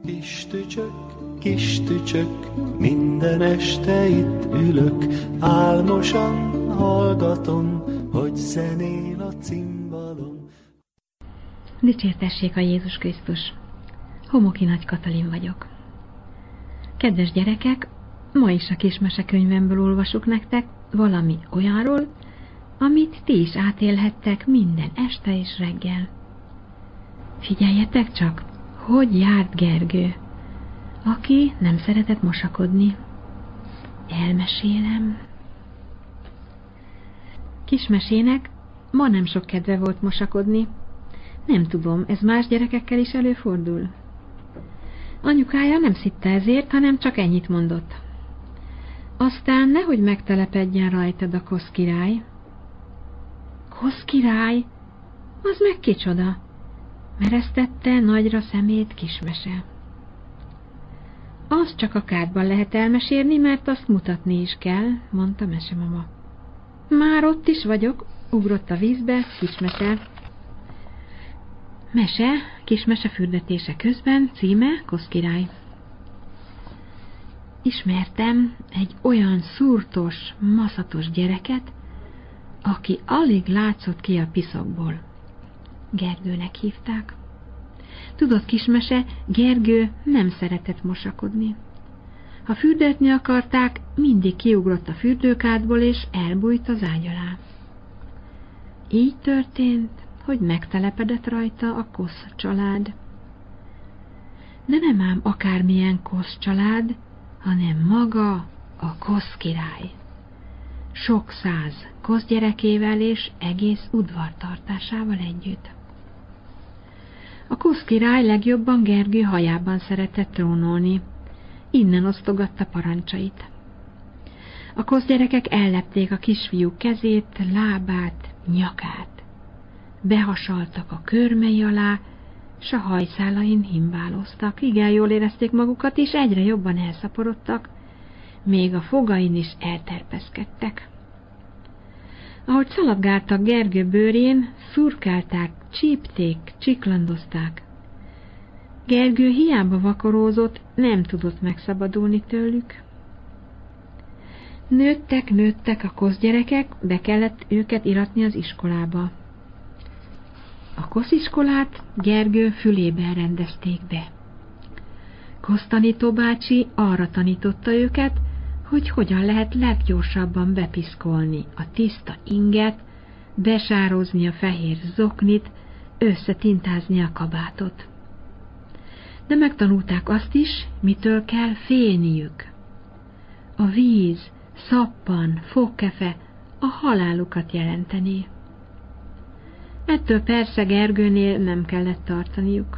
Kis tücsök, minden este itt ülök, álmosan hallgatom, hogy zenél a cimbalom. Dicsértessék a Jézus Krisztus! Homoki Nagy Katalin vagyok. Kedves gyerekek, ma is a kis mesekönyvemből olvasok nektek valami olyanról, amit ti is átélhettek minden este és reggel. Figyeljetek csak, hogy járt Gergő, aki nem szeretett mosakodni. Elmesélem. Kismesének ma nem sok kedve volt mosakodni. Nem tudom, ez más gyerekekkel is előfordul. Anyukája nem szitta ezért, hanem csak ennyit mondott. Aztán nehogy megtelepedjen rajtad a kosz király. Kosz király? Az meg kicsoda? Meresztette nagyra szemét Kismese. Azt csak a kádban lehet elmesélni, mert azt mutatni is kell, mondta mesemama. Már ott is vagyok, ugrott a vízbe Kismese. Mese, Kismese fürdetése közben, címe Kosz király. Ismertem egy olyan szúrtos, maszatos gyereket, aki alig látszott ki a piszokból. Gergőnek hívták. Tudod, Kismese, Gergő nem szeretett mosakodni. Ha fürdetni akarták, mindig kiugrott a fürdőkádból és elbújt az ágy alá. Így történt, hogy megtelepedett rajta a Kosz család. De nem ám akármilyen Kosz család, hanem maga a Kosz király. Sok száz Kosz gyerekével és egész udvartartásával együtt. A Kosz király legjobban Gergő hajában szeretett trónolni, innen osztogatta parancsait. A Kosz gyerekek ellepték a kisfiú kezét, lábát, nyakát. Behasaltak a körmei alá, s a hajszálain himbáloztak. Igen jól érezték magukat, és egyre jobban elszaporodtak, még a fogain is elterpeszkedtek. Ahogy szaladgáltak Gergő bőrén, szurkálták, csípték, csiklandozták. Gergő hiába vakarózott, nem tudott megszabadulni tőlük. Nőttek a Kosz gyerekek, be kellett őket iratni az iskolába. A Kosz iskolát Gergő fülében rendezték be. Kosz tanító bácsi arra tanította őket, hogy hogyan lehet leggyorsabban bepiszkolni a tiszta inget, besározni a fehér zoknit, összetintázni a kabátot. De megtanulták azt is, mitől kell félniük. A víz, szappan, fogkefe a halálukat jelenteni. Ettől persze Gergőnél nem kellett tartaniuk.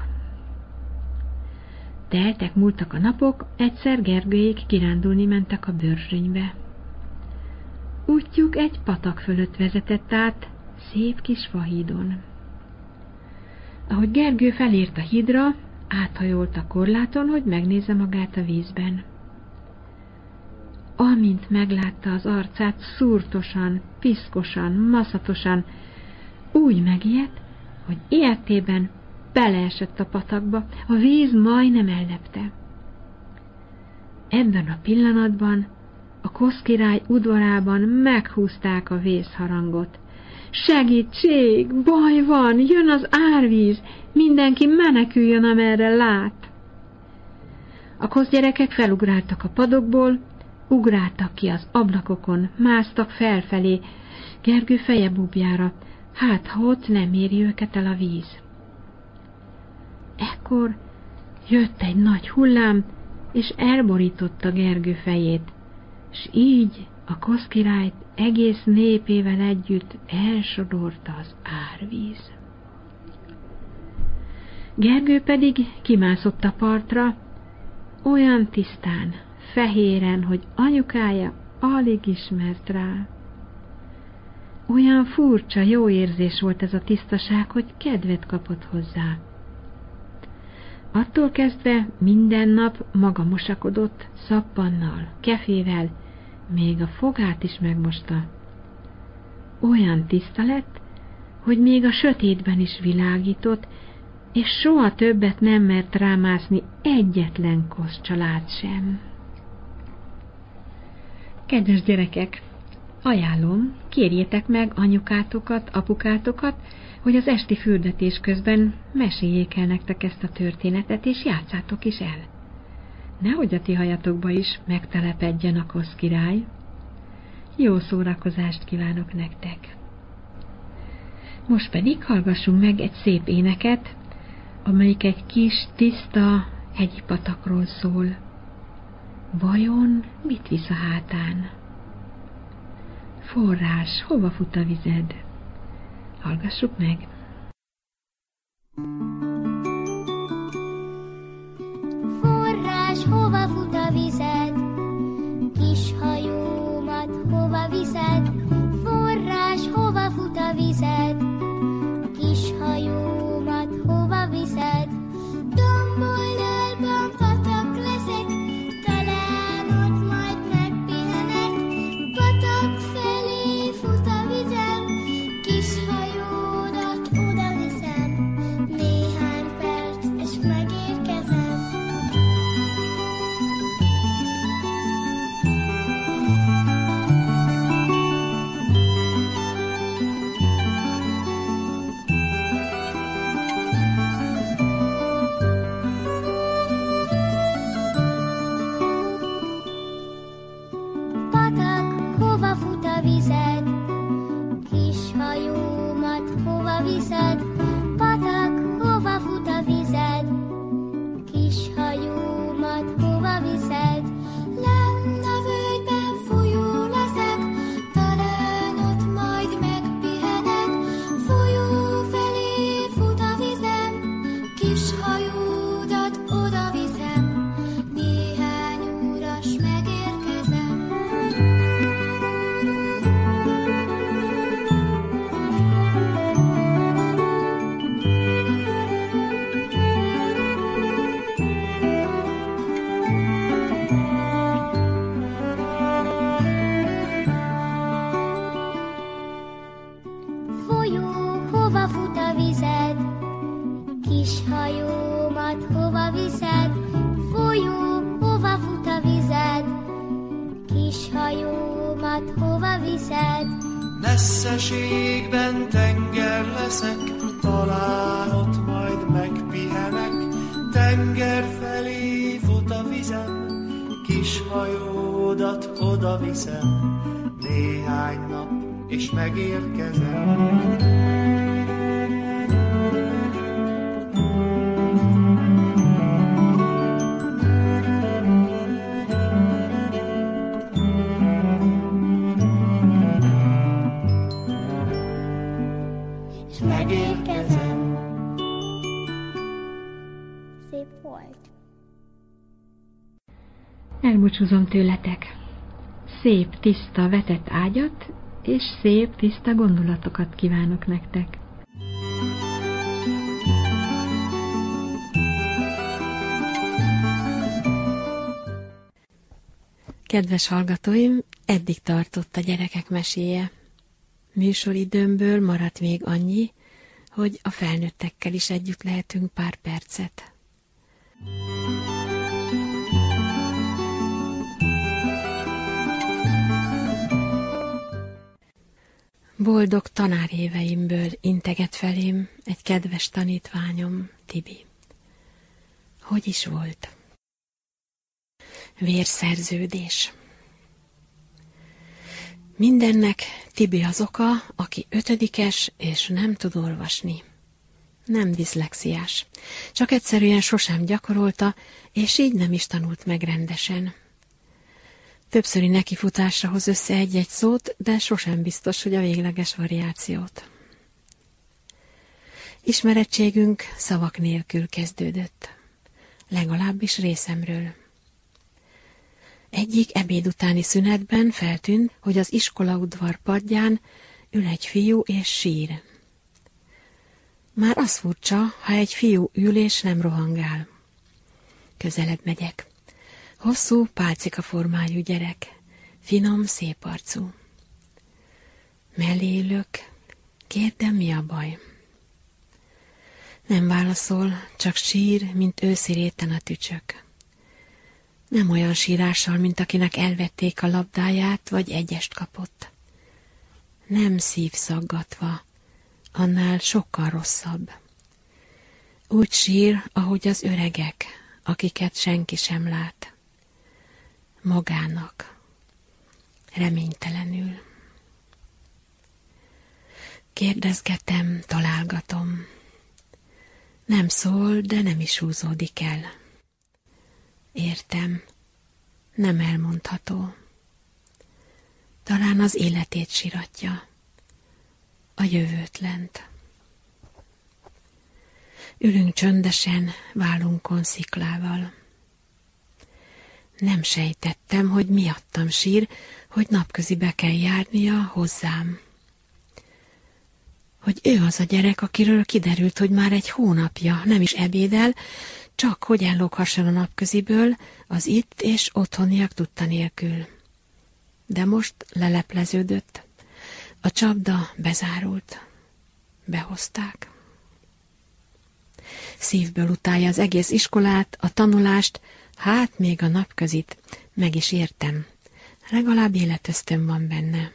Teltek, múltak a napok, egyszer Gergőék kirándulni mentek a Börzsönybe. Útjuk egy patak fölött vezetett át, szép kis fahídon. Ahogy Gergő felért a hídra, áthajolt a korláton, hogy megnézze magát a vízben. Amint meglátta az arcát szúrtosan, piszkosan, maszatosan, úgy megijedt, hogy ilyetében beleesett a patakba, a víz majdnem ellepte. Ebben a pillanatban a Kosz király udvarában meghúzták a vészharangot. Segítség! Baj van! Jön az árvíz! Mindenki meneküljön, amerre lát! A Kosz gyerekek felugráltak a padokból, ugráltak ki az ablakokon, másztak felfelé, Gergő feje búbjára, hát ha ott nem éri őket el a víz. Ekkor jött egy nagy hullám, és elborította Gergő fejét, s így a Kosz királyt egész népével együtt elsodorta az árvíz. Gergő pedig kimászott a partra, olyan tisztán, fehéren, hogy anyukája alig ismert rá. Olyan furcsa, jó érzés volt ez a tisztaság, hogy kedvet kapott hozzá. Attól kezdve minden nap maga mosakodott, szappannal, kefével, még a fogát is megmosta. Olyan tiszta lett, hogy még a sötétben is világított, és soha többet nem mert rámászni egyetlen kosz család sem. Kedves gyerekek, ajánlom, kérjétek meg anyukátokat, apukátokat, hogy az esti fürdetés közben meséljék el nektek ezt a történetet, és játszátok is el. Nehogy a ti hajatokba is megtelepedjen a kosz király. Jó szórakozást kívánok nektek! Most pedig hallgassunk meg egy szép éneket, amelyik egy kis, tiszta hegyi patakról szól. Vajon mit visz a hátán? Forrás, hova fut a vized? Hallgassuk meg! Forrás, hova fut a vized? Kis hajómat hova viszed? Forrás, hova fut a vized? Kis hajómat hova viszed? Domboldalban patak leszek, talán ott majd megpihenek. Patak felé fut a vizem, kis hajódat oda viszem. Néhány perc, és megérkezem. Patak, hova fut a vized? Kis hajómat hova viszed? Patak, hova fut a vized? Kis hajómat hova viszed? Lenn a völgyben folyó leszek, talán ott majd megpihenek. Folyó felé fut a vizem, kis hajódat oda viszem. Néhány óra s megérkezem. Folyó, hova fut a vized? Kis hajómat hova viszed? Folyó, hova fut a vized? Kis hajómat hova viszed? Messzeségben tenger leszek, talán ott majd megpihenek. Tenger felé fut a vizem, kis hajódat oda viszem. Néhány nap, és megérkezem. És megérkezem. Szép volt. Elbúcsúzom tőletek. Szép, tiszta, vetett ágyat, és szép, tiszta gondolatokat kívánok nektek. Kedves hallgatóim, eddig tartott a gyerekek meséje. Műsoridőmből maradt még annyi, hogy a felnőttekkel is együtt lehetünk pár percet. Boldog tanáréveimből integet felém egy kedves tanítványom, Tibi. Hogy is volt? Vérszerződés. Mindennek Tibi az oka, aki 5-es és nem tud olvasni. Nem diszlexiás, csak egyszerűen sosem gyakorolta, és így nem is tanult meg rendesen. Többszöri nekifutásra hoz össze egy-egy szót, de sosem biztos, hogy a végleges variációt. Ismerettségünk szavak nélkül kezdődött, legalábbis részemről. Egyik ebéd utáni szünetben feltűnt, hogy az iskolaudvar padján ül egy fiú és sír. Már az furcsa, ha egy fiú ül és nem rohangál. Közelebb megyek. Hosszú, pálcikaformájú gyerek, finom, szép arcú. Mellé ülök, kérdem, mi a baj. Nem válaszol, csak sír, mint őszi réten a tücsök. Nem olyan sírással, mint akinek elvették a labdáját, vagy egyest kapott. Nem szívszaggatva, annál sokkal rosszabb. Úgy sír, ahogy az öregek, akiket senki sem lát. Magának, reménytelenül. Kérdezgetem, találgatom. Nem szól, de nem is húzódik el. Értem, nem elmondható. Talán az életét siratja, a jövőtlent. Ülünk csöndesen, vállunkon sziklával. Nem sejtettem, hogy miattam sír, hogy napközibe kell járnia hozzám. Hogy ő az a gyerek, akiről kiderült, hogy már egy hónapja nem is ebédel, csak hogy elloghasson a napköziből az itt és otthoniak tudta nélkül. De most lelepleződött. A csapda bezárult. Behozták. Szívből utálja az egész iskolát, a tanulást, hát még a napközit. Meg is értem. Legalább életösztön van benne.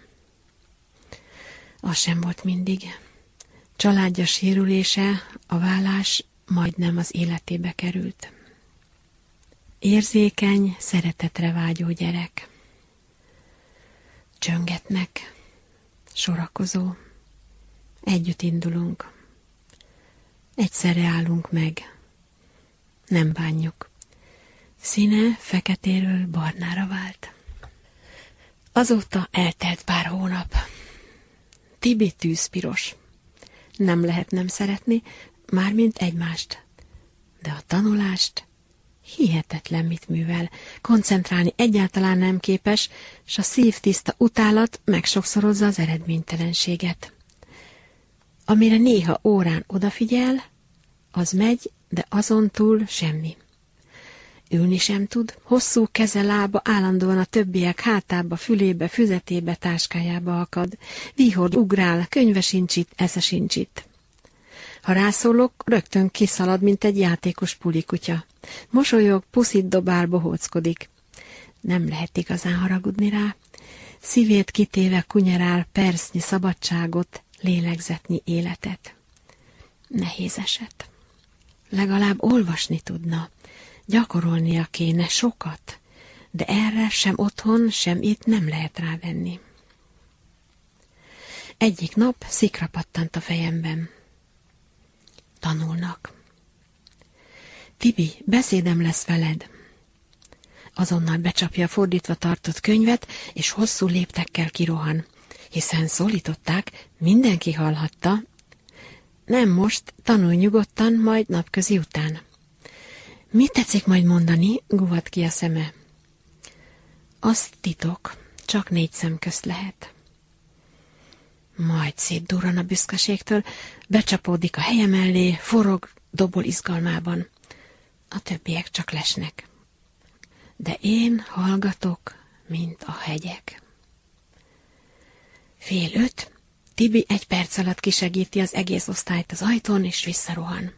Az sem volt mindig. Családja sérülése, a vállás majdnem az életébe került. Érzékeny, szeretetre vágyó gyerek. Csöngetnek, sorakozó. Együtt indulunk. Egyszerre állunk meg. Nem bánjuk. Színe feketéről barnára vált. Azóta eltelt pár hónap. Tibi tűzpiros. Nem lehet nem szeretni, mármint egymást. De a tanulást hihetetlen mit művel. Koncentrálni egyáltalán nem képes, s a szívtiszta utálat megsokszorozza az eredménytelenséget. Amire néha órán odafigyel, az megy, de azon túl semmi. Ülni sem tud, hosszú keze, lába állandóan a többiek hátába, fülébe, füzetébe, táskájába akad. Vihord, ugrál, könyve sincs itt, esze sincs itt. Ha rászólok, rögtön kiszalad, mint egy játékos pulikutya. Mosolyog, puszit dobál, bohóckodik. Nem lehet igazán haragudni rá. Szívét kitéve kunyerál percnyi szabadságot, lélegzetnyi életet. Nehéz eset. Legalább olvasni tudna. Gyakorolnia kéne sokat, de erre sem otthon, sem itt nem lehet rávenni. Egyik nap szikra pattant a fejemben. Tanulnak. Tibi, beszédem lesz veled. Azonnal becsapja a fordítva tartott könyvet, és hosszú léptekkel kirohan, hiszen szólították, mindenki hallhatta. Nem most, tanulj nyugodtan, majd napközi után. Mit tetszik majd mondani? Guvad ki a szeme. Az titok, csak 4 szem közt lehet. Majd szétdurran a büszkeségtől, becsapódik a helye mellé, forog, dobol izgalmában. A többiek csak lesnek. De én hallgatok, mint a hegyek. 4:30, Tibi 1 perc alatt kisegíti az egész osztályt az ajtón, és visszarohan.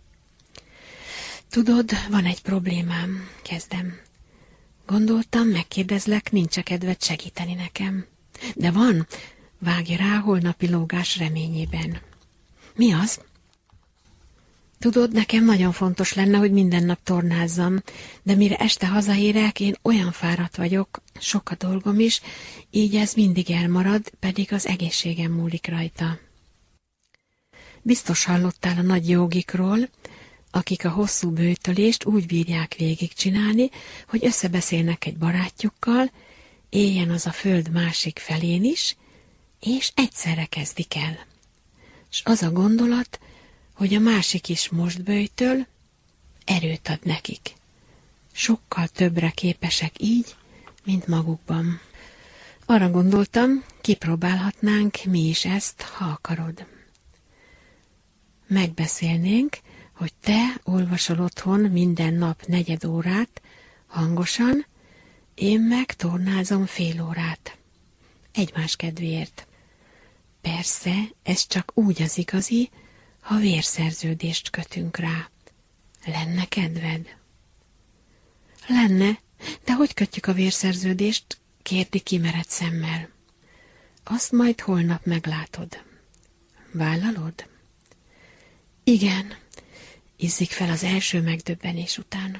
Tudod, van egy problémám, kezdem. Gondoltam, megkérdezlek, nincs-e kedved segíteni nekem. De van, vágja rá holnapi lógás reményében. Mi az? Tudod, nekem nagyon fontos lenne, hogy minden nap tornázzam, de mire este hazaérek, én olyan fáradt vagyok, sok a dolgom is, így ez mindig elmarad, pedig az egészségem múlik rajta. Biztos hallottál a nagy jogikról, akik a hosszú böjtölést úgy bírják végigcsinálni, hogy összebeszélnek egy barátjukkal, éljen az a föld másik felén is, és egyszerre kezdik el. S az a gondolat, hogy a másik is most böjtöl, erőt ad nekik. Sokkal többre képesek így, mint magukban. Arra gondoltam, kipróbálhatnánk mi is ezt, ha akarod. Megbeszélnénk, hogy te olvasol otthon minden nap 4 órát, hangosan, én meg tornázom fél órát. Egymás kedvéért. Persze, ez csak úgy az igazi, ha vérszerződést kötünk rá. Lenne kedved? Lenne, de hogy kötjük a vérszerződést? Kérdi kimerett szemmel. Azt majd holnap meglátod. Vállalod? Igen, izzik fel az első megdöbbenés után.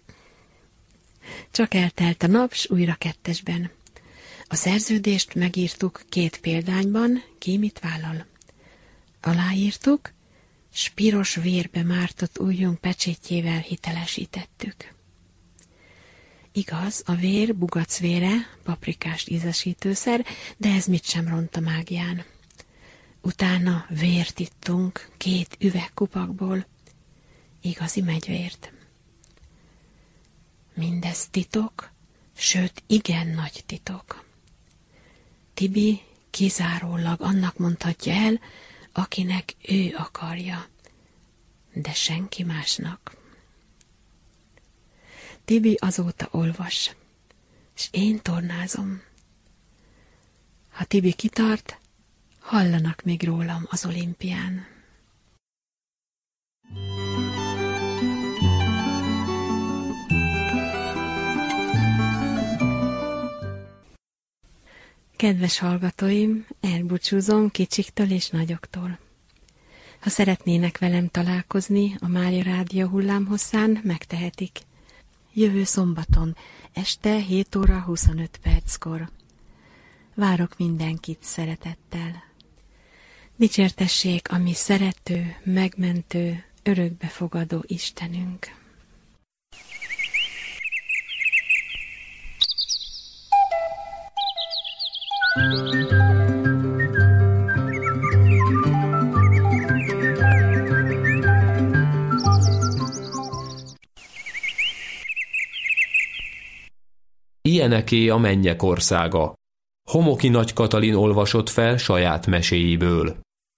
Csak eltelt a nap, s újra kettesben. A szerződést megírtuk 2 példányban, ki mit vállal. Aláírtuk, s piros vérbe mártott ujjunk pecsétjével hitelesítettük. Igaz, a vér bugacvére, paprikás ízesítőszer, de ez mit sem ront a mágián. Utána vért ittunk 2 üvegkupakból, igazi megyvért. Mindez titok, sőt igen nagy titok. Tibi kizárólag annak mondhatja el, akinek ő akarja, de senki másnak. Tibi azóta olvas, s én tornázom. Ha Tibi kitart, hallanak még rólam az olimpián. Kedves hallgatóim, elbúcsúzom kicsiktől és nagyoktól. Ha szeretnének velem találkozni a Mária Rádió hullámhosszán, megtehetik. Jövő szombaton, este 7 óra 25 perckor. Várok mindenkit szeretettel. Dicsértessék a mi szerető, megmentő, örökbefogadó Istenünk. Ilyeneké a mennyek országa. Homoki Nagy Katalin olvasott fel saját meséiből.